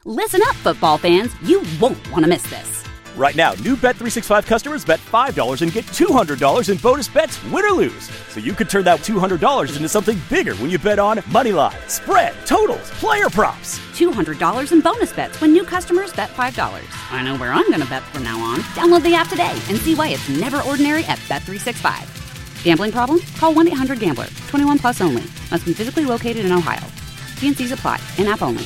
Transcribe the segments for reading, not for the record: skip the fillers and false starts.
Listen up, football fans. You won't want to miss this. Right now, new Bet365 customers bet $5 and get $200 in bonus bets, win or lose. So you could turn that $200 into something bigger when you bet on moneyline, spread, totals, player props. $200 in bonus bets when new customers bet $5. I know where I'm going to bet from now on. Download the app today and see why it's never ordinary at Bet365. Gambling problem? Call 1-800-GAMBLER. 21 plus only. Must be physically located in Ohio. T&Cs apply. In-app only.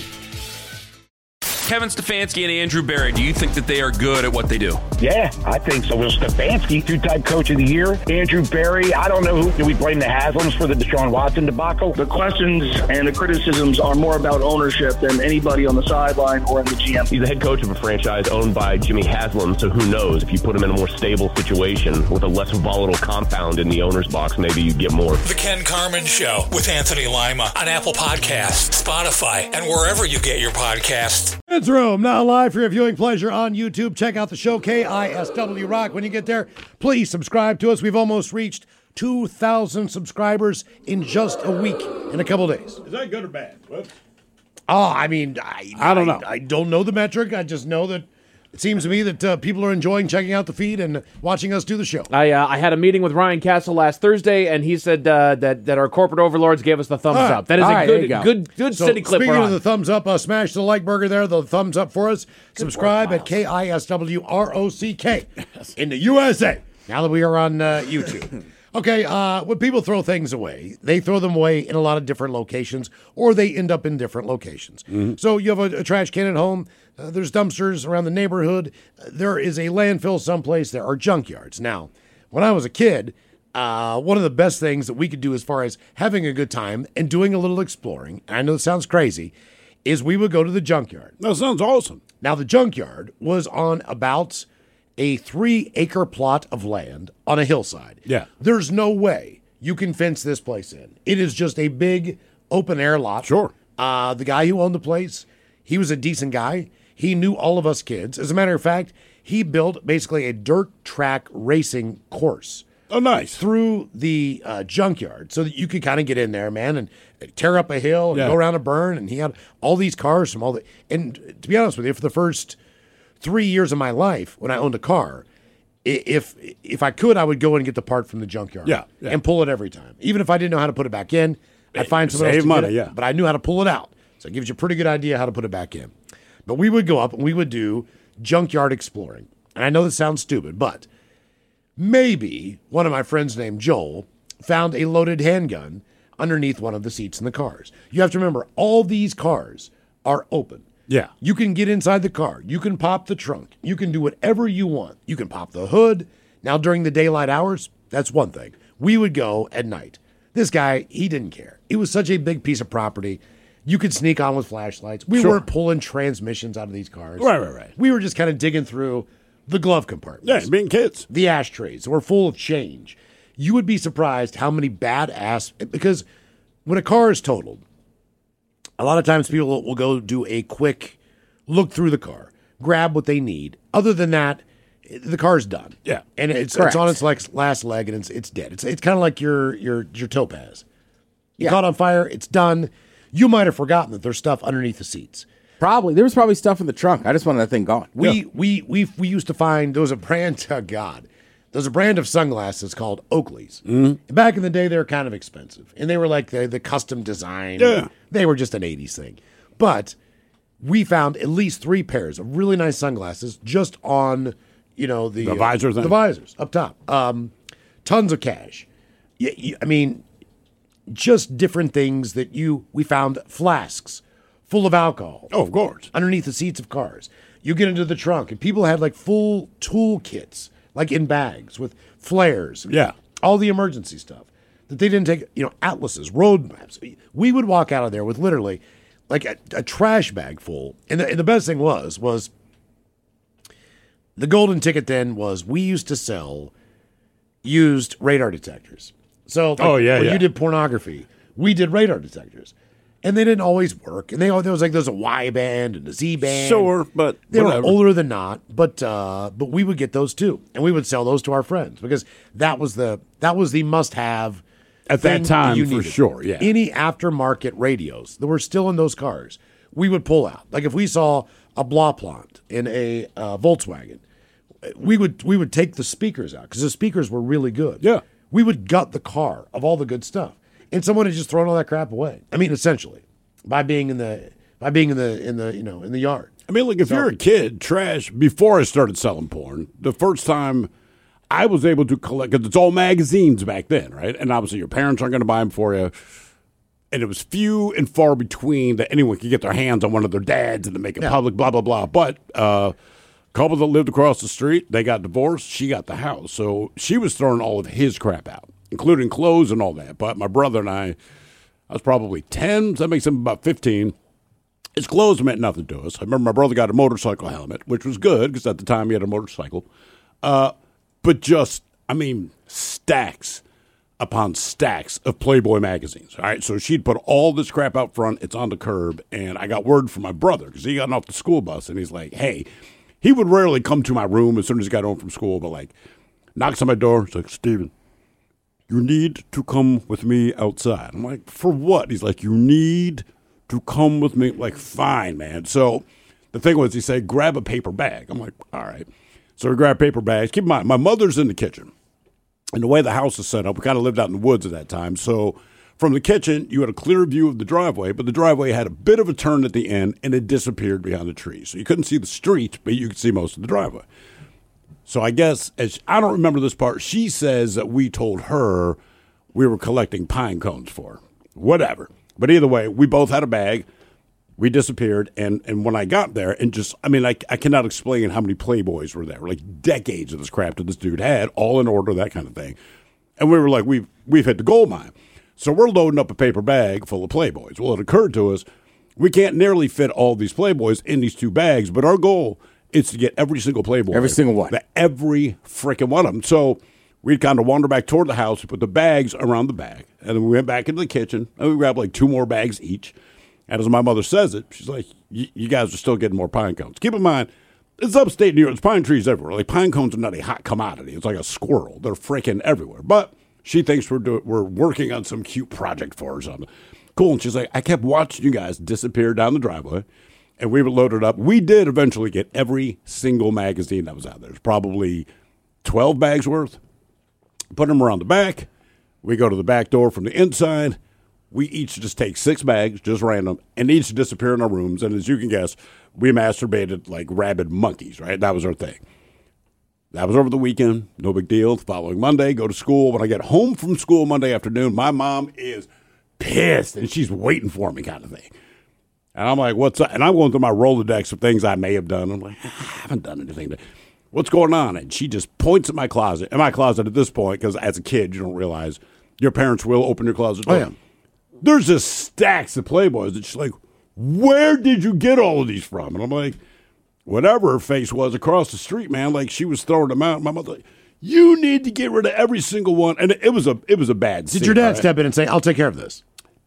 Kevin Stefanski and Andrew Berry, do you think that they are good at what they do? Yeah, I think so. Well, Stefanski, two-time coach of the year. Andrew Berry, I don't know who. Do we blame the Haslams for the Deshaun Watson debacle? The questions and the criticisms are more about ownership than anybody on the sideline or in the GM. He's the head coach of a franchise owned by Jimmy Haslam, so who knows? If you put him in a more stable situation with a less volatile compound in the owner's box, maybe you get more. The Ken Carman Show with Anthony Lima on Apple Podcasts, Spotify, and wherever you get your podcasts. It's Rome, now live for your viewing pleasure on YouTube. Check out the show, KISW Rock. When you get there, please subscribe to us. We've almost reached 2,000 subscribers in just a week, in a couple days. Is that good or bad? Whoops. I don't know. I don't know the metric. I just know that it seems to me that people are enjoying checking out the feed and watching us do the show. I had a meeting with Ryan Castle last Thursday, and he said that our corporate overlords gave us the thumbs up. That is a good so city clip. Speaking of the thumbs up, smash the like burger there, the thumbs up for us. Subscribe at KISWROCK in the USA. Now that we are on YouTube. Okay, when people throw things away, they throw them away in a lot of different locations, or they end up in different locations. Mm-hmm. So you have a trash can at home. There's dumpsters around the neighborhood. There is a landfill someplace. There are junkyards. Now, when I was a kid, one of the best things that we could do as far as having a good time and doing a little exploring, and I know it sounds crazy, is we would go to the junkyard. That sounds awesome. Now, the junkyard was on about a 3-acre plot of land on a hillside. Yeah. There's no way you can fence this place in. It is just a big open-air lot. Sure. The guy who owned the place, he was a decent guy. He knew all of us kids. As a matter of fact, he built basically a dirt track racing course. Oh, nice. Through the junkyard so that you could kind of get in there, man, and tear up a hill and go around a burn. And he had all these cars from all the... And to be honest with you, for the first 3 years of my life when I owned a car, if I could, I would go and get the part from the junkyard and pull it every time. Even if I didn't know how to put it back in, I'd find someone else to get it, but I knew how to pull it out. So it gives you a pretty good idea how to put it back in. But we would go up and we would do junkyard exploring. And I know this sounds stupid, but maybe one of my friends named Joel found a loaded handgun underneath one of the seats in the cars. You have to remember, all these cars are open. Yeah. You can get inside the car. You can pop the trunk. You can do whatever you want. You can pop the hood. Now, during the daylight hours, that's one thing. We would go at night. This guy, he didn't care. It was such a big piece of property. You could sneak on with flashlights. We weren't pulling transmissions out of these cars. Right. We were just kind of digging through the glove compartments. Yeah, being kids. The ashtrays were full of change. You would be surprised how many badass... Because when a car is totaled, a lot of times people will go do a quick look through the car, grab what they need. Other than that, the car's done. Yeah. And it's on its last leg and it's dead. It's kind of like your Topaz. You caught on fire, it's done. You might have forgotten that there's stuff underneath the seats. Probably. There was probably stuff in the trunk. I just wanted that thing gone. We used to find, there was a brand, there's a brand of sunglasses called Oakley's. Mm-hmm. Back in the day, they were kind of expensive. And they were like the custom design. Yeah. They were just an 80s thing. But we found at least 3 pairs of really nice sunglasses just on, the visor thing. The visors up top. Tons of cash. I mean, just different things that we found flasks full of alcohol. Oh, of course. Underneath the seats of cars. You get into the trunk, and people had like full tool kits, like in bags with flares. Yeah. All the emergency stuff that they didn't take, atlases, road maps. We would walk out of there with literally like a trash bag full. And the best thing was the golden ticket then was we used to sell used radar detectors. So when you did pornography, we did radar detectors. And they didn't always work. And there was a Y band and a Z band. Sure, but they were older than not. But we would get those too, and we would sell those to our friends because that was the must-have at that time for sure. Yeah, any aftermarket radios that were still in those cars, we would pull out. Like if we saw a Blauplanet in a Volkswagen, we would take the speakers out because the speakers were really good. Yeah. We would gut the car of all the good stuff, and someone had just thrown all that crap away. I mean, essentially, by being in the yard. I mean, like if you're a kid, trash. Before I started selling porn, the first time I was able to collect, because it's all magazines back then, right? And obviously, your parents aren't going to buy them for you. And it was few and far between that anyone could get their hands on one of their dads and to make it public, blah, blah, blah. But couple that lived across the street, they got divorced. She got the house. So she was throwing all of his crap out, including clothes and all that. But my brother and I was probably 10. So that makes him about 15. His clothes meant nothing to us. I remember my brother got a motorcycle helmet, which was good because at the time he had a motorcycle. But just, I mean, stacks upon stacks of Playboy magazines. All right, so she'd put all this crap out front. It's on the curb. And I got word from my brother because he got off the school bus and he's like, hey, he would rarely come to my room as soon as he got home from school, but like knocks on my door. He's like, Steven, you need to come with me outside. I'm like, for what? He's like, you need to come with me. I'm like, fine, man. So the thing was, he said, grab a paper bag. I'm like, all right. So we grabbed paper bags. Keep in mind, my mother's in the kitchen. And the way the house is set up, we kind of lived out in the woods at that time. So from the kitchen, you had a clear view of the driveway, but the driveway had a bit of a turn at the end, and it disappeared behind the trees. So you couldn't see the street, but you could see most of the driveway. So I guess, I don't remember this part, she says that we told her we were collecting pine cones for her. Whatever. But either way, we both had a bag. We disappeared, and when I got there, and just, I mean, I cannot explain how many Playboys were there. Like decades of this crap that this dude had, all in order, that kind of thing. And we were like, we've hit the gold mine. So we're loading up a paper bag full of Playboys. Well, it occurred to us, we can't nearly fit all these Playboys in these 2 bags, but our goal is to get every single Playboy. Every single one. Every freaking one of them. So we'd kind of wander back toward the house, we put the bags around the bag, and then we went back into the kitchen, and we grabbed like 2 more bags each. And as my mother says it, she's like, you guys are still getting more pine cones. Keep in mind, it's upstate New York. There's pine trees everywhere. Like, pine cones are not a hot commodity. It's like a squirrel. They're freaking everywhere. But she thinks we're working on some cute project for her or something. Cool. And she's like, I kept watching you guys disappear down the driveway, and we were loaded up. We did eventually get every single magazine that was out there. There's probably 12 bags worth. Put them around the back. We go to the back door from the inside. We each just take 6 bags, just random, and each disappear in our rooms. And as you can guess, we masturbated like rabid monkeys, right? That was our thing. That was over the weekend. No big deal. The following Monday, go to school. When I get home from school Monday afternoon, my mom is pissed, and she's waiting for me kind of thing. And I'm like, what's up? And I'm going through my Rolodex of things I may have done. I'm like, I haven't done anything. What's going on? And she just points at my closet. And my closet at this point, because as a kid, you don't realize your parents will open your closet door. Oh, yeah. There's just stacks of Playboys. And she's like, where did you get all of these from? And I'm like, whatever her face was across the street, man, like she was throwing them out. And my mother's like, you need to get rid of every single one. And it was a bad scene. Did your dad step in and say, I'll take care of this?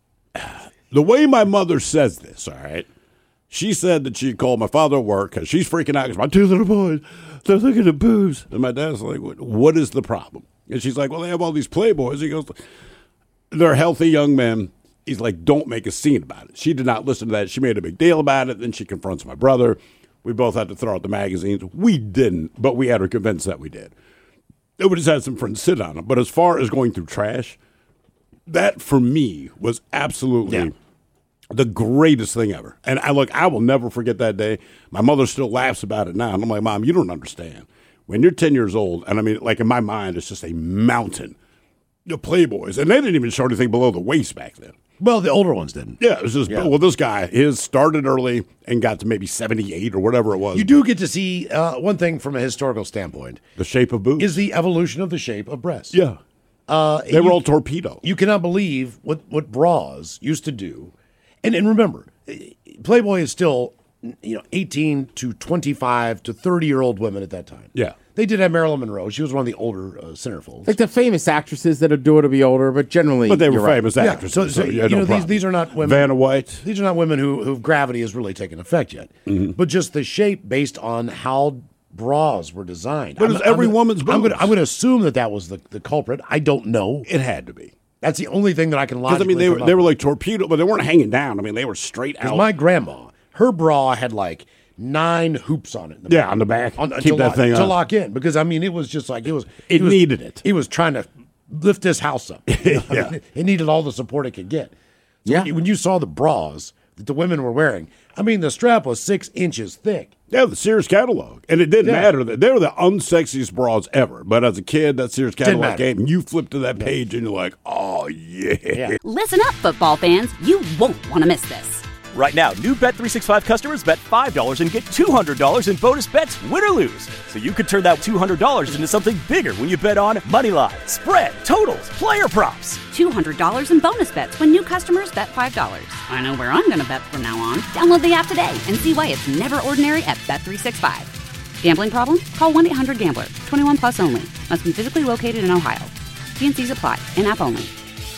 The way my mother says this, all right, she said that she called my father at work because she's freaking out because my 2 little boys, they're looking at boobs. And my dad's like, what is the problem? And she's like, well, they have all these Playboys. He goes, they're healthy young men. He's like, don't make a scene about it. She did not listen to that. She made a big deal about it. Then she confronts my brother. We both had to throw out the magazines. We didn't, but we had her convinced that we did. We just had some friends sit on them. But as far as going through trash, that for me was absolutely the greatest thing ever. And I will never forget that day. My mother still laughs about it now. And I'm like, Mom, you don't understand. When you're 10 years old, and I mean, like in my mind, it's just a mountain of Playboys. And they didn't even show anything below the waist back then. Well, the older ones didn't. Yeah, it was just, well, this guy, his started early and got to maybe 78 or whatever it was. You do get to see one thing from a historical standpoint. The shape of boobs. Is the evolution of the shape of breasts. Yeah. They were all torpedo. You cannot believe what bras used to do. And remember, Playboy is still 18 to 25 to 30-year-old women at that time. Yeah. They did have Marilyn Monroe. She was one of the older centerfolds. Like the famous actresses that do it to be older, but generally... But they were famous actresses. These are not women... Vanna White. These are not women who gravity has really taken effect yet. Mm-hmm. But just the shape based on how bras were designed. But it's every woman's boobs. I'm going to assume that was the culprit. I don't know. It had to be. That's the only thing that I can logically because, I mean, they were like torpedo, but they weren't hanging down. I mean, they were straight out. My grandma her bra had like 9 hoops on it. On the back. Keep that thing to up. lock in, because I mean it was just like it needed it. He was trying to lift this house up. You know? Yeah. I mean, it needed all the support it could get. So when you saw the bras that the women were wearing, I mean the strap was 6 inches thick. Yeah, the Sears catalog. And it didn't matter. They were the unsexiest bras ever. But as a kid, that Sears catalog came, and you flip to that page, and you're like, oh, yeah. Listen up, football fans. You won't want to miss this. Right now, new Bet365 customers bet $5 and get $200 in bonus bets, win or lose. So you could turn that $200 into something bigger when you bet on money line, spread, totals, player props. $200 in bonus bets when new customers bet $5. I know where I'm going to bet from now on. Download the app today and see why it's never ordinary at Bet365. Gambling problem? Call 1-800-GAMBLER. 21 plus only. Must be physically located in Ohio. T&Cs apply. In-app only.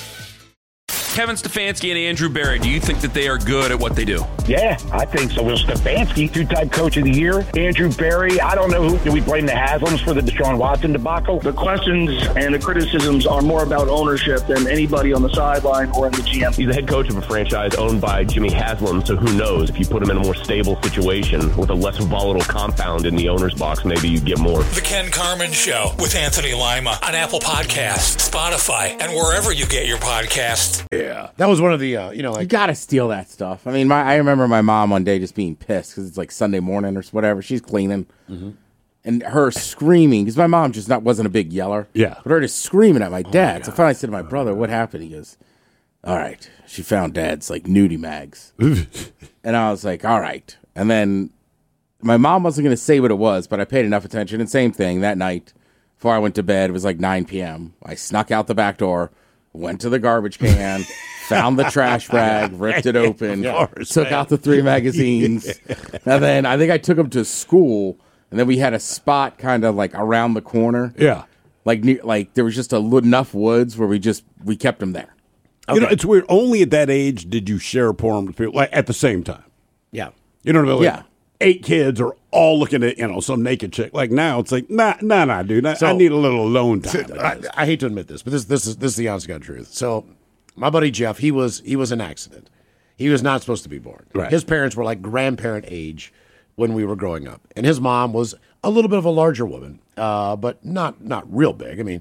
Kevin Stefanski and Andrew Berry, do you think that they are good at what they do? Yeah, I think so. Will Stefanski, 2-time coach of the year. Andrew Berry, I don't know who. Do we blame the Haslams for the Deshaun Watson debacle? The questions and the criticisms are more about ownership than anybody on the sideline or in the GM. He's the head coach of a franchise owned by Jimmy Haslam, so who knows? If you put him in a more stable situation with a less volatile compound in the owner's box, maybe you get more. The Ken Carman Show with Anthony Lima on Apple Podcasts, Spotify, and wherever you get your podcasts. Yeah. That was one of the, you got to steal that stuff. I mean, I remember my mom one day just being pissed because it's like Sunday morning or whatever. She's cleaning. Mm-hmm. And her screaming, because my mom just wasn't a big yeller. Yeah. But her just screaming at my dad. So finally I said to my brother, what happened? He goes, all right. She found dad's like nudie mags. And I was like, all right. And then my mom wasn't going to say what it was, but I paid enough attention. And same thing that night before I went to bed, it was like 9 p.m. I snuck out the back door, went to the garbage can, found the trash bag, ripped it open, took out the 3 magazines. And then I think I took them to school. And then we had a spot kind of like around the corner. Yeah. Like there was just enough woods where we kept them there. Okay. You know, it's weird. Only at that age did you share porn with people, like at the same time. Yeah. You know what I mean? Like, yeah. 8 kids are all looking at, some naked chick. Like now it's like, nah, dude. I need a little alone time. I hate to admit this, but this is the honest to God truth. So my buddy Jeff, he was an accident. He was not supposed to be born. Right. His parents were like grandparent age when we were growing up. And his mom was a little bit of a larger woman, but not real big. I mean,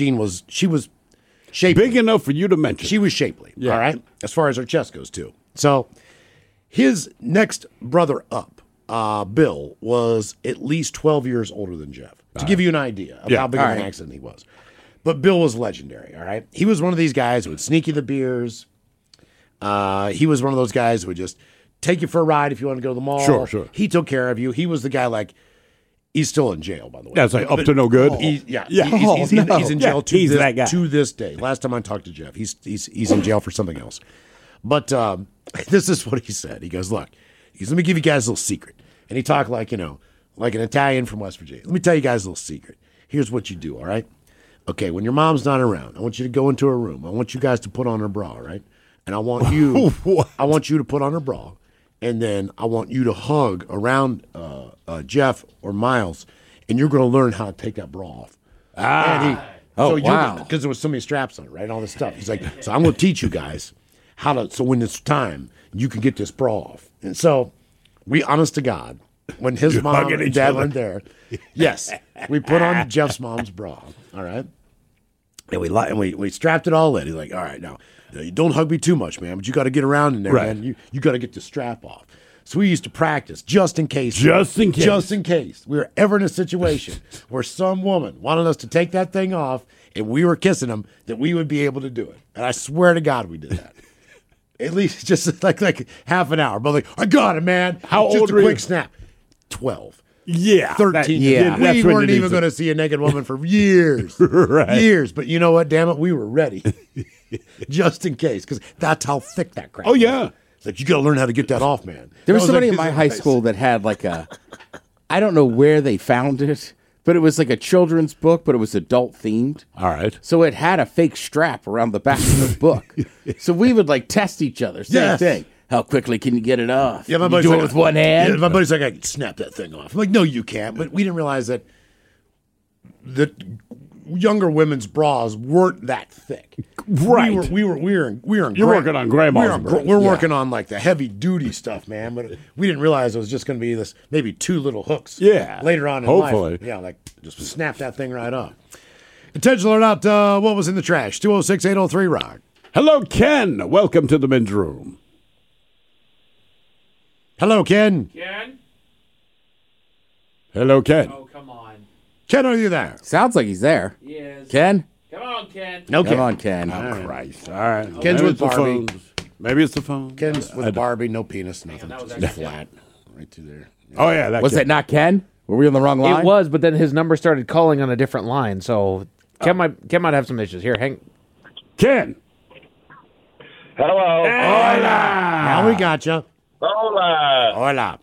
she was shapely. Big enough for you to mention. She was shapely, all right, as far as her chest goes, too. So his next brother up, Bill, was at least 12 years older than Jeff, to give you an idea of how big of an accident he was. But Bill was legendary, all right? He was one of these guys who would sneak you the beers. He was one of those guys who would just take you for a ride if you want to go to the mall. Sure. He took care of you. He was the guy he's still in jail, by the way. That's like up to no good. He's in jail that guy. to this day. Last time I talked to Jeff, he's in jail for something else. But this is what he said. He goes, look, let me give you guys a little secret. And he talked like an Italian from West Virginia. Let me tell you guys a little secret. Here's what you do, all right? Okay, when your mom's not around, I want you to go into her room. I want you guys to put on her bra, all right? And I want you to put on her bra. And then I want you to hug around Jeff or Miles, and you're going to learn how to take that bra off. Wow. Because there was so many straps on it, right? All this stuff. He's like, so I'm going to teach you guys how to, so when it's time, you can get this bra off. And so we, honest to God, when his mom and dad went there, yes, we put on Jeff's mom's bra, all right? And we strapped it all in. He's like, all right, now, you don't hug me too much, man, but you got to get around in there, man. You got to get the strap off. So we used to practice just in case. Just in case we were ever in a situation where some woman wanted us to take that thing off and we were kissing them, that we would be able to do it. And I swear to God we did that. At least just like half an hour. But I got it, man. How just old a were quick you? snap. 12. Yeah. 13. We weren't even going to see a naked woman for years. Right. Years. But you know what? Damn it, we were ready. Just in case. Because that's how thick that crap was. Yeah. It's like, you got to learn how to get that off, man. There was somebody in my high school that had I don't know where they found it, but it was like a children's book, but it was adult themed. All right. So it had a fake strap around the back of the book. So we would test each other. Same thing. How quickly can you get it off? Yeah, my buddy's do it with one hand? Yeah, my buddy's like, I can snap that thing off. I'm like, no, you can't. But we didn't realize that younger women's bras weren't that thick. Right. We were in You're working on grandma's bras. We're working on like the heavy duty stuff, man. But we didn't realize it was just going to be this maybe 2 little hooks. Yeah. Later on in Hopefully. life. Yeah, like just snap that thing right off. Attention alert out, what was in the trash? 206-803-ROCK. Hello, Ken. Welcome to the men's room. Hello, Ken. Ken? Hello, Ken. Oh, come on. Ken, are you there? Sounds like he's there. He is. Ken? Come on, Ken. No, Come on, Ken. Oh, Christ. All right. Ken's Maybe with it's the Barbie. phones. Maybe it's the phone. Ken's with Barbie, no penis, nothing. that was Just actually flat. Right through there. Oh, yeah. That Was Ken. that not Ken? Were we on the wrong line? It was, but then his number started calling on a different line, so Ken might have some issues. Here, hang. Ken. Hello. Now we got you. Hola. Hola.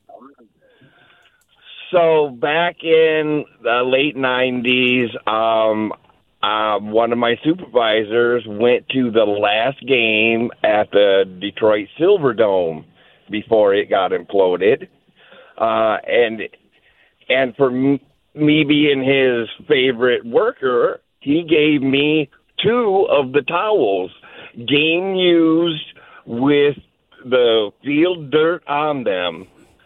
So back in the late 90s, one of my supervisors went to the last game at the Detroit Silverdome before it got imploded. And for me being his favorite worker, he gave me 2 of the towels, game used with the field dirt on them.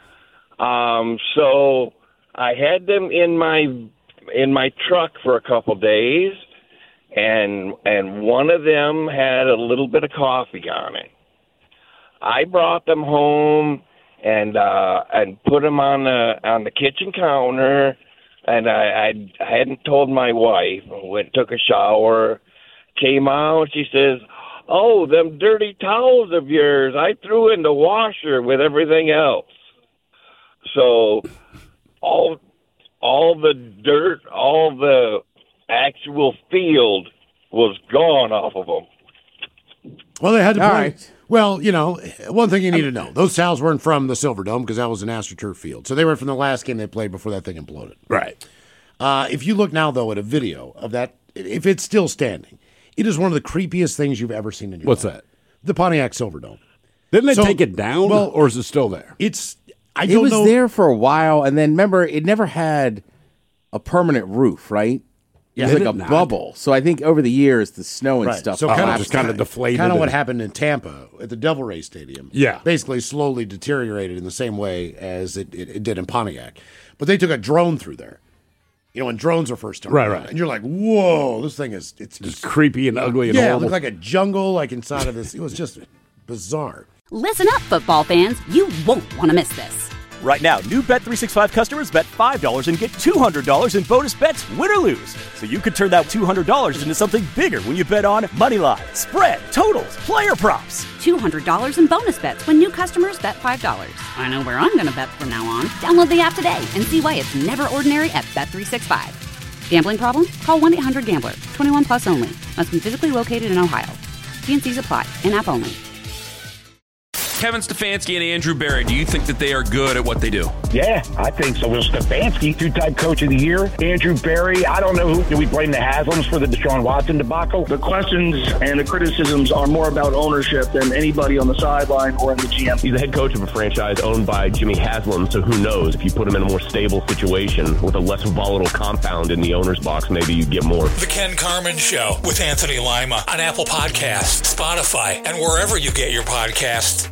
So I had them in my truck for a couple days, and one of them had a little bit of coffee on it. I brought them home and put them on the kitchen counter, and I hadn't told my wife. I went, took a shower, came out. She says, "Oh, them dirty towels of yours, I threw in the washer with everything else." So all the dirt, all the actual field was gone off of them. Well, they had to All play. right. Well, one thing you need to know. Those towels weren't from the Silverdome because that was an AstroTurf field. So they were from the last game they played before that thing imploded. Right. If you look now, though, at a video of that, if it's still standing, it is one of the creepiest things you've ever seen in your What's life. that? The Pontiac Silverdome. Didn't they So- take it down, well, or is it still there? I It don't was know. there for a while, and then remember, it never had a permanent roof, right? It was Did like it a not? bubble. So I think over the years, the snow and Right. stuff So kind of just kind of deflated. Kind of what and- happened in Tampa at the Devil Race Stadium. Yeah. Basically slowly deteriorated in the same way as it did in Pontiac. But they took a drone through there. When drones are first starting. Right. And you're like, whoa, this thing is it's Just creepy and ugly and yeah, it horrible. looked like a jungle like inside of this. It was just bizarre. Listen up, football fans. You won't want to miss this. Right now, new Bet365 customers bet $5 and get $200 in bonus bets, win or lose. So you could turn that $200 into something bigger when you bet on moneyline, spread, totals, player props. $200 in bonus bets when new customers bet $5. I know where I'm going to bet from now on. Download the app today and see why it's never ordinary at Bet365. Gambling problem? Call 1-800-GAMBLER. 21 plus only. Must be physically located in Ohio. T&Cs apply. In-app only. Kevin Stefanski and Andrew Berry, do you think that they are good at what they do? Yeah, I think so. Will Stefanski, 2-time coach of the year. Andrew Berry, I don't know who. Do we blame the Haslams for the Deshaun Watson debacle? The questions and the criticisms are more about ownership than anybody on the sideline or in the GM. He's the head coach of a franchise owned by Jimmy Haslam, so who knows? If you put him in a more stable situation with a less volatile compound in the owner's box, maybe you get more. The Ken Carmen Show with Anthony Lima on Apple Podcasts, Spotify, and wherever you get your podcasts.